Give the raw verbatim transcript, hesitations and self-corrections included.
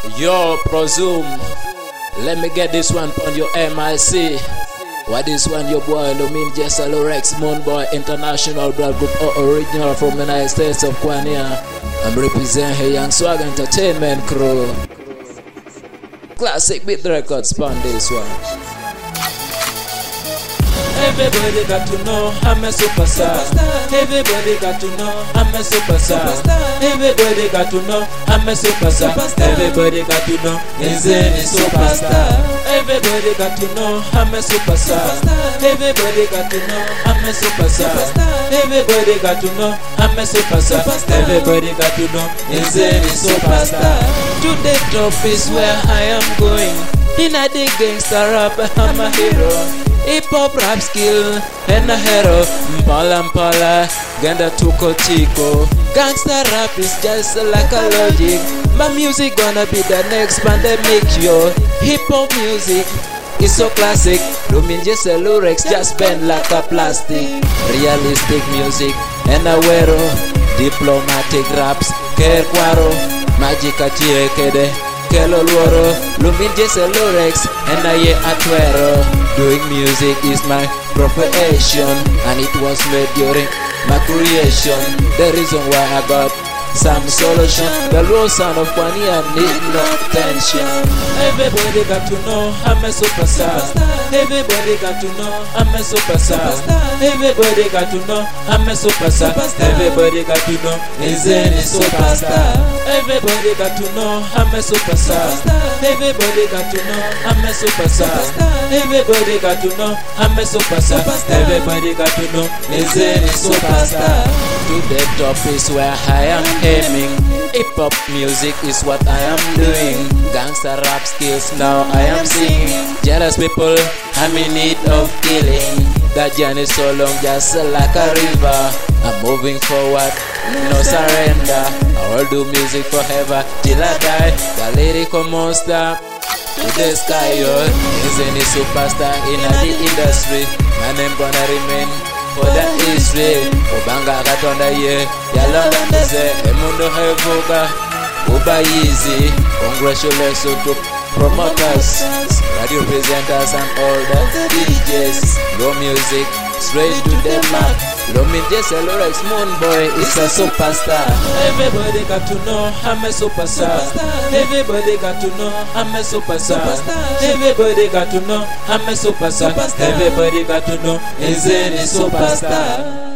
Yo, Presume, let me get this one on your M I C. What this one, your boy, Lumin Jesalo Rex, Moonboy International Blood Group, original from the United States of Kwania. I'm representing Young Swag Entertainment Crew. Classic Beat Records on this one. Everybody got to know I'm a superstar. Everybody got to know I'm a superstar. Everybody got to know I'm a superstar. Everybody got to know is any superstar. Everybody got to know I'm a superstar. Everybody got to know I'm a superstar. Everybody got to know I'm a superstar. Everybody got to know is any superstar. To the top is where I am going. In a the gangster rap, I'm a hero. Hip hop rap skill and a hero. Mpala mpala, ganda tuko tiko. Gangsta rap is just like a logic. My music gonna be the next pandemic, yo. Hip hop music is so classic. Lumin Jesalo Rex just bend like a plastic. Realistic music and a wero. Diplomatic raps, kerkwaro. Magic achie kede. Kelo luoro, Lumin Jesalo Rex, and I atwero. Doing music is my profession, and it was made during my creation. The reason why I got some solution. The low sound of Kwania need no attention. Everybody got to know I'm a superstar. Everybody got to know I'm a superstar. Everybody got to know I'm a superstar. Everybody got to know is any superstar. Everybody got to know I'm a superstar. Everybody got to know I'm a superstar. Everybody got to know I'm a superstar. Everybody got to know is any superstar. To the top is where I am aiming. Hip hop music is what I am doing. Gangsta rap skills now I am singing. Jealous people, I'm in need of killing. That journey so long, just like a river. I'm moving forward, no surrender. I will do music forever till I die. The lyrical monster to the sky, yo. Is any superstar in the industry. My name gonna remain for the history. Ubanga katonda ye yalonda nze emundo hevuga uba easy. Congratulations to promoters, radio presenters and all the D Js. Go music straight to the map. Lumin Jesalo Rex, Moonboy is a superstar. Everybody got to know I'm a superstar. Everybody got to know I'm a superstar. Everybody got to know I'm a superstar. Everybody got to know is any superstar.